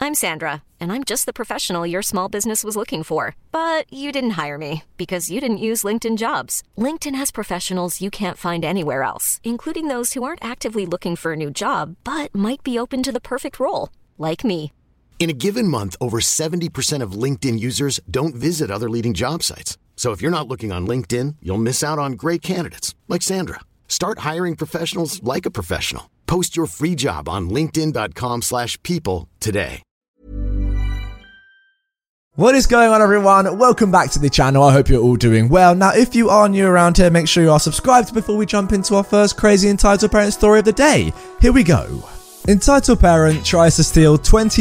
I'm Sandra, and I'm just the professional your small business was looking for. But you didn't hire me because you didn't use LinkedIn Jobs. LinkedIn has professionals you can't find anywhere else, including those who aren't actively looking for a new job, but might be open to the perfect role, like me. In a given month, over 70% of LinkedIn users don't visit other leading job sites. So if you're not looking on LinkedIn, you'll miss out on great candidates like Sandra. Start hiring professionals like a professional. Post your free job on linkedin.com/people today. What is going on, everyone? Welcome back to the channel. I hope you're all doing well. Now, if you are new around here, make sure you are subscribed before we jump into our first crazy entitled parent story of the day. Here we go. Entitled parent tries to steal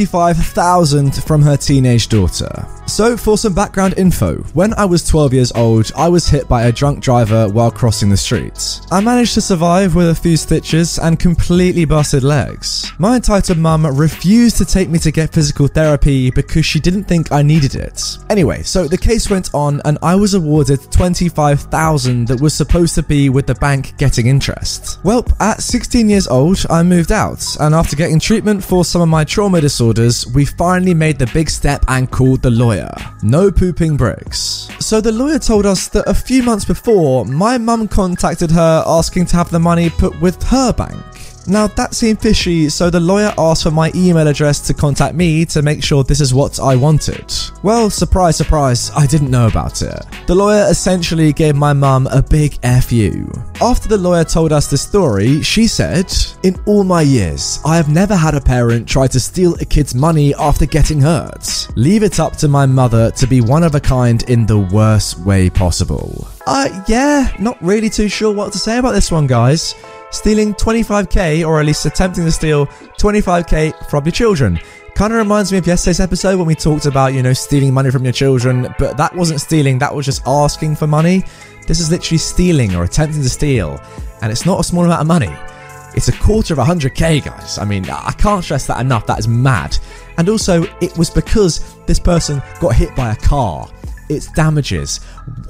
$25,000 from her teenage daughter. So, for some background info, when I was 12 years old, I was hit by a drunk driver while crossing the street. I managed to survive with a few stitches and completely busted legs. My entitled mum refused to take me to get physical therapy because she didn't think I needed it. Anyway, so the case went on and I was awarded $25,000 that was supposed to be with the bank getting interest. Well, at 16 years old, I moved out, and after getting treatment for some of my trauma disorders, we finally made the big step and called the lawyer. No pooping bricks. So the lawyer told us that a few months before, my mum contacted her asking to have the money put with her bank. Now that seemed fishy, so the lawyer asked for my email address to contact me to make sure this is what I wanted. Well, surprise, surprise, I didn't know about it. The lawyer essentially gave my mum a big F you. After the lawyer told us the story, she said, "In all my years, I have never had a parent try to steal a kid's money after getting hurt. Leave it up to my mother to be one of a kind in the worst way possible." Yeah, not really too sure what to say about this one, guys. Stealing 25k, or at least attempting to steal 25k from your children. Kind of reminds me of yesterday's episode when we talked about, stealing money from your children, but that wasn't stealing, that was just asking for money. This is literally stealing or attempting to steal, and it's not a small amount of money. It's a quarter of 100k, guys. I mean, I can't stress that enough, that is mad. And also, it was because this person got hit by a car. It's damages.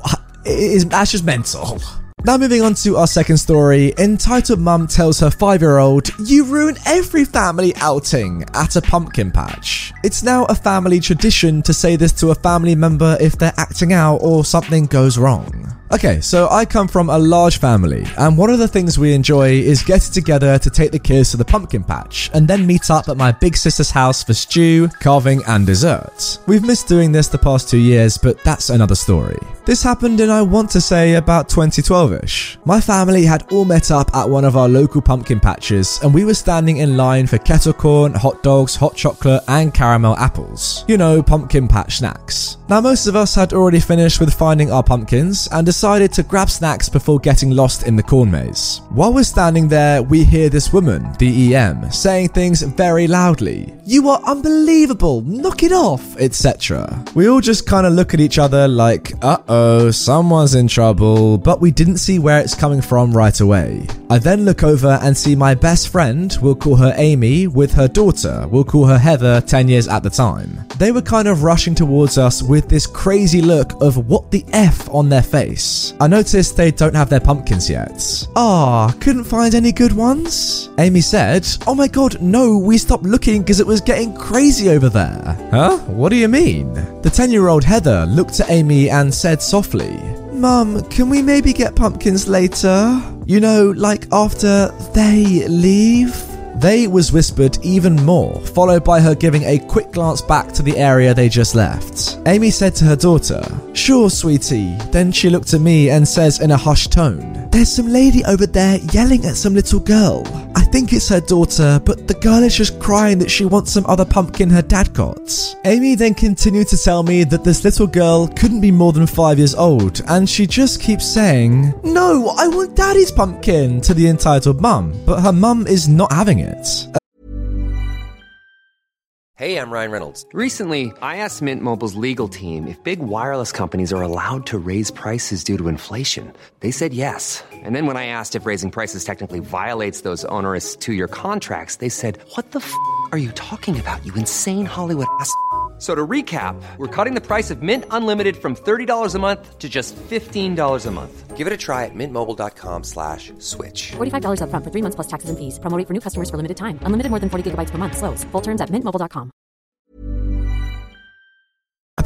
That's just mental. Now moving on to our second story. Entitled mum tells her 5-year-old, "You ruin every family outing" at a pumpkin patch. It's now a family tradition to say this to a family member if they're acting out or something goes wrong. Okay, so I come from a large family, and one of the things we enjoy is getting together to take the kids to the pumpkin patch, and then meet up at my big sister's house for stew, carving, and dessert. We've missed doing this the past 2 years, but that's another story. This happened in, I want to say, about 2012-ish. My family had all met up at one of our local pumpkin patches, and we were standing in line for kettle corn, hot dogs, hot chocolate, and caramel apples. Pumpkin patch snacks. Now, most of us had already finished with finding our pumpkins, and decided to grab snacks before getting lost in the corn maze. While we're standing there, we hear this woman, the EM, saying things very loudly. "You are unbelievable, knock it off," etc. We all just kind of look at each other like, uh-oh, someone's in trouble, but we didn't see where it's coming from right away. I then look over and see my best friend, we'll call her Amy, with her daughter, we'll call her Heather, 10 years at the time. They were kind of rushing towards us with this crazy look of what the F on their face. I noticed they don't have their pumpkins yet. Couldn't find any good ones? Amy said, "Oh my god, no, we stopped looking because it was getting crazy over there." Huh? What do you mean? The 10-year-old Heather looked at Amy and said softly, "Mum, can we maybe get pumpkins later? Like after they leave?" They was whispered even more, followed by her giving a quick glance back to the area they just left. Amy said to her daughter, "Sure, sweetie." Then she looked at me and says in a hushed tone, "There's some lady over there yelling at some little girl. I think it's her daughter, but the girl is just crying that she wants some other pumpkin her dad got." Amy then continued to tell me that this little girl couldn't be more than 5 years old, and she just keeps saying, "No, I want daddy's pumpkin," to the entitled mum, but her mum is not having it. Hey, I'm Ryan Reynolds. Recently, I asked Mint Mobile's legal team if big wireless companies are allowed to raise prices due to inflation. They said yes. And then when I asked if raising prices technically violates those onerous 2-year contracts, they said, "What the f*** are you talking about, you insane Hollywood ass?" So to recap, we're cutting the price of Mint Unlimited from $30 a month to just $15 a month. Give it a try at mintmobile.com/switch. $45 up front for 3 months plus taxes and fees. Promo rate for new customers for limited time. Unlimited more than 40 gigabytes per month. Slows full terms at mintmobile.com.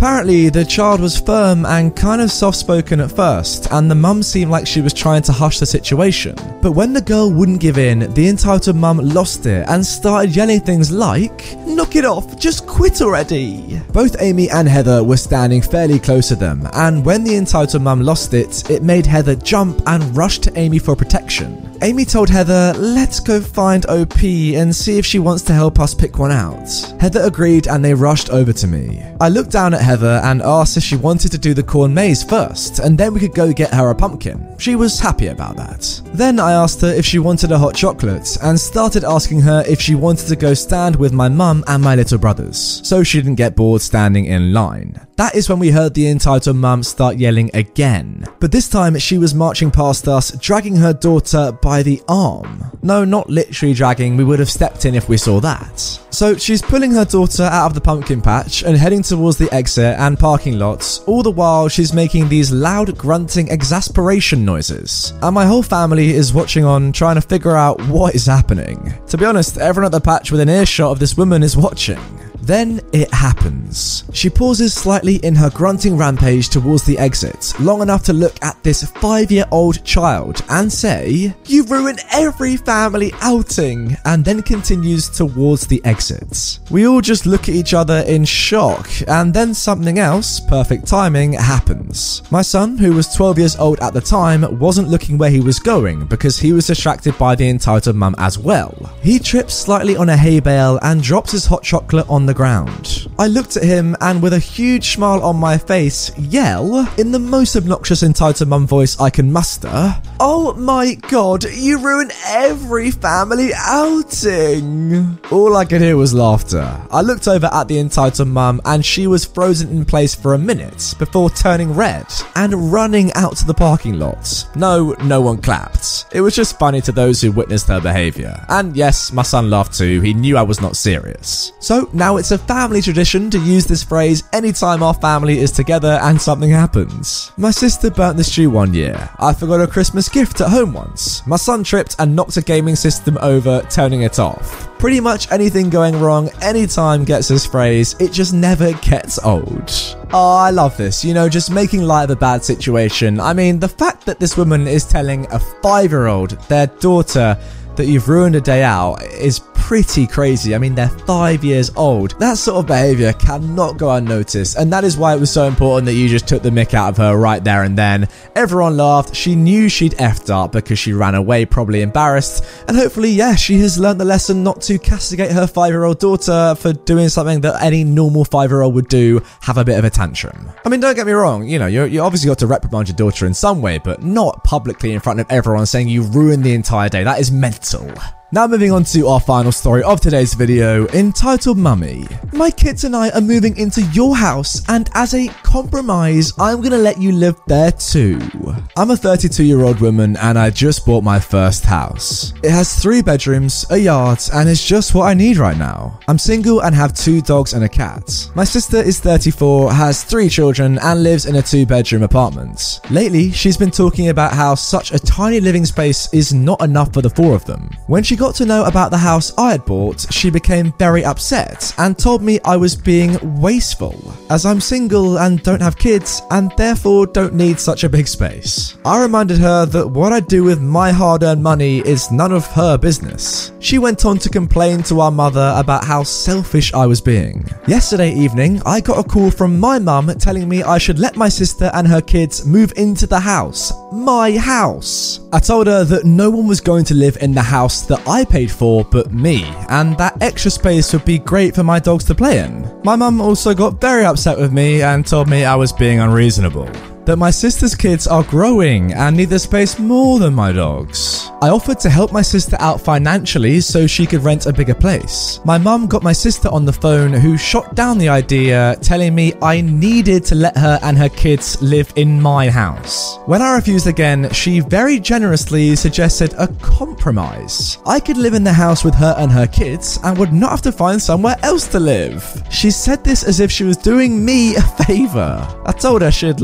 Apparently, the child was firm and kind of soft-spoken at first, and the mum seemed like she was trying to hush the situation. But when the girl wouldn't give in, the entitled mum lost it and started yelling things like, "Knock it off, just quit already." Both Amy and Heather were standing fairly close to them, and when the entitled mum lost it, it made Heather jump and rush to Amy for protection. Amy told Heather, "Let's go find OP and see if she wants to help us pick one out." Heather agreed and they rushed over to me. I looked down at Heather and asked if she wanted to do the corn maze first, and then we could go get her a pumpkin. She was happy about that. Then I asked her if she wanted a hot chocolate and started asking her if she wanted to go stand with my mum and my little brothers, so she didn't get bored standing in line. That is when we heard the entitled mum start yelling again. But this time she was marching past us, dragging her daughter by the arm. No, not literally dragging, we would have stepped in if we saw that. So she's pulling her daughter out of the pumpkin patch and heading towards the exit and parking lots, all the while she's making these loud grunting exasperation noises. And my whole family is watching on, trying to figure out what is happening. To be honest, everyone at the patch within earshot of this woman is watching. Then it happens. She pauses slightly in her grunting rampage towards the exit, long enough to look at this 5-year-old child and say, "You ruined every family outing," and then continues towards the exit. We all just look at each other in shock, and then something else, perfect timing, happens. My son, who was 12 years old at the time, wasn't looking where he was going because he was distracted by the entitled mum as well. He trips slightly on a hay bale and drops his hot chocolate on the ground. I looked at him and with a huge smile on my face, yell, in the most obnoxious entitled mum voice I can muster, "Oh my god, you ruined every family outing." All I could hear was laughter. I looked over at the entitled mum and she was frozen in place for a minute before turning red and running out to the parking lot. No one clapped. It was just funny to those who witnessed her behaviour. And yes, my son laughed too. He knew I was not serious. So now it's a family tradition to use this phrase anytime our family is together and something happens. My sister burnt the stew one year. I forgot a Christmas gift at home once. My son tripped and knocked a gaming system over, turning it off. Pretty much anything going wrong anytime gets this phrase. It just never gets old. Oh, I love this, just making light of a bad situation. I mean, the fact that this woman is telling a 5-year-old, their daughter, that you've ruined a day out is pretty crazy. I mean, they're 5 years old. That sort of behaviour cannot go unnoticed, and that is why it was so important that you just took the mick out of her right there and then. Everyone laughed. She knew she'd effed up because she ran away, probably embarrassed, and hopefully, she has learned the lesson not to castigate her 5-year-old daughter for doing something that any normal 5-year-old would do, have a bit of a tantrum. I mean, don't get me wrong, you obviously got to reprimand your daughter in some way, but not publicly in front of everyone saying you ruined the entire day. That is mental. Now moving on to our final story of today's video, entitled Mummy. My kids and I are moving into your house, and as a compromise, I'm gonna let you live there too. I'm a 32-year-old woman and I just bought my first house. It has 3 bedrooms, a yard, and it's just what I need right now. I'm single and have 2 dogs and a cat. My sister is 34, has 3 children, and lives in a 2-bedroom apartment. Lately, she's been talking about how such a tiny living space is not enough for the 4 of them. When she got to know about the house I had bought, she became very upset and told me I was being wasteful, as I'm single and don't have kids and therefore don't need such a big space. I reminded her that what I do with my hard-earned money is none of her business. She went on to complain to our mother about how selfish I was being. Yesterday evening, I got a call from my mum telling me I should let my sister and her kids move into the house. My house. I told her that no one was going to live in the house that I paid for but me, and that extra space would be great for my dogs to play in. My mum also got very upset with me and told me I was being unreasonable. That my sister's kids are growing and need the space more than my dogs. I offered to help my sister out financially so she could rent a bigger place. My mum got my sister on the phone, who shot down the idea, telling me I needed to let her and her kids live in my house. When I refused again, she very generously suggested a compromise. I could live in the house with her and her kids and would not have to find somewhere else to live. She said this as if she was doing me a favour. I told her she had lost her mind.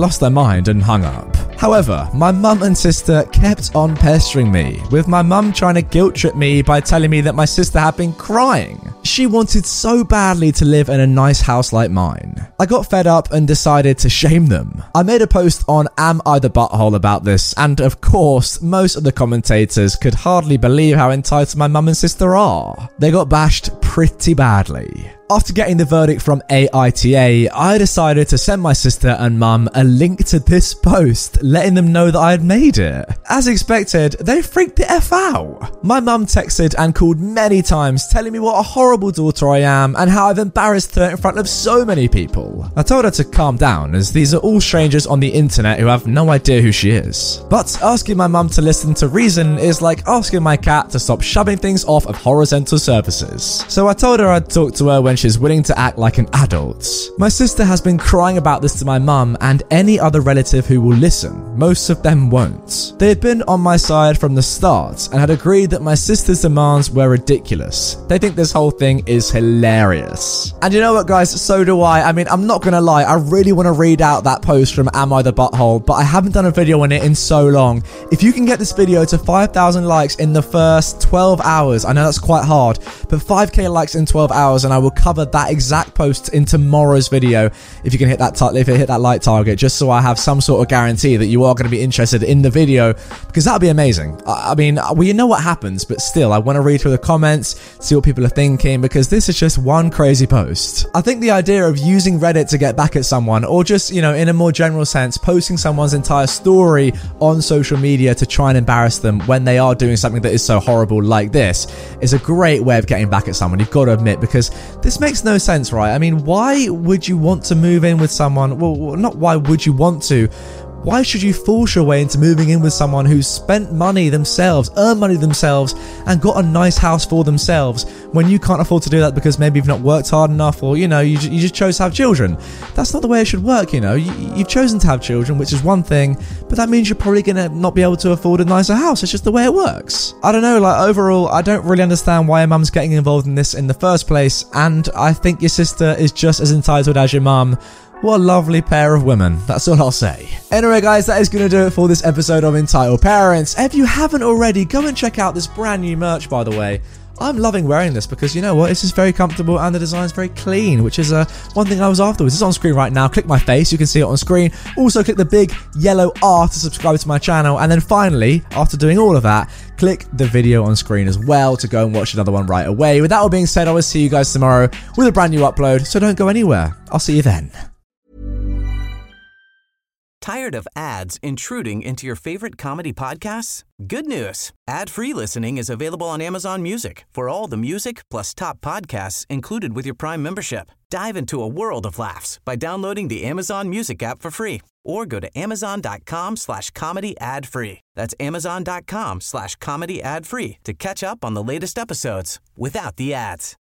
mind and hung up. However, my mum and sister kept on pestering me, with my mum trying to guilt trip me by telling me that my sister had been crying. She wanted so badly to live in a nice house like mine. I got fed up and decided to shame them. I made a post on Am I the Butthole about this, and of course, most of the commentators could hardly believe how entitled my mum and sister are. They got bashed pretty badly. After getting the verdict from AITA, I decided to send my sister and mum a link to this post, letting them know that I had made it. As expected, they freaked the F out. My mum texted and called many times, telling me what a horrible daughter I am and how I've embarrassed her in front of so many people. I told her to calm down, as these are all strangers on the internet who have no idea who she is. But asking my mum to listen to reason is like asking my cat to stop shoving things off of horizontal surfaces. So I told her I'd talk to her when she's willing to act like an adult. My sister has been crying about this to my mum and any other relative who will listen. Most of them won't. They had been on my side from the start and had agreed that my sister's demands were ridiculous. They think this whole thing is hilarious. And you know what, guys? So do I. I mean, I'm not gonna lie, I really want to read out that post from Am I the Butthole, but I haven't done a video on it in so long. If you can get this video to 5,000 likes in the first 12 hours, I know that's quite hard, but 5k likes in 12 hours and I will cover that exact post in tomorrow's video. If you can hit that like target, just so I have some sort of guarantee that you are going to be interested in the video, because that'd be amazing. I mean, well, you know what happens, but still, I want to read through the comments, see what people are thinking, because this is just one crazy post. I think the idea of using Reddit to get back at someone, or just, you know, in a more general sense, posting someone's entire story on social media to try and embarrass them when they are doing something that is so horrible like this, is a great way of getting back at someone, you've got to admit, because this makes no sense, right? I mean, why would you want to move in with someone? Well, not why would you want to. Why should you force your way into moving in with someone who's spent money themselves, earned money themselves, and got a nice house for themselves when you can't afford to do that because maybe you've not worked hard enough, or, you know, you just chose to have children? That's not the way it should work, you know. You've chosen to have children, which is one thing, but that means you're probably going to not be able to afford a nicer house. It's just the way it works. I don't know, like, overall, I don't really understand why your mum's getting involved in this in the first place, and I think your sister is just as entitled as your mum. What a lovely pair of women. That's all I'll say. Anyway, guys, that is going to do it for this episode of Entitled Parents. If you haven't already, go and check out this brand new merch, by the way. I'm loving wearing this because, you know what, it's just very comfortable and the design's very clean, which is one thing I was after. It's on screen right now. Click my face, you can see it on screen. Also, click the big yellow R to subscribe to my channel. And then finally, after doing all of that, click the video on screen as well to go and watch another one right away. With that all being said, I will see you guys tomorrow with a brand new upload, so don't go anywhere. I'll see you then. Tired of ads intruding into your favorite comedy podcasts? Good news. Ad-free listening is available on Amazon Music for all the music plus top podcasts included with your Prime membership. Dive into a world of laughs by downloading the Amazon Music app for free, or go to amazon.com/comedy ad-free. That's amazon.com/comedy ad-free to catch up on the latest episodes without the ads.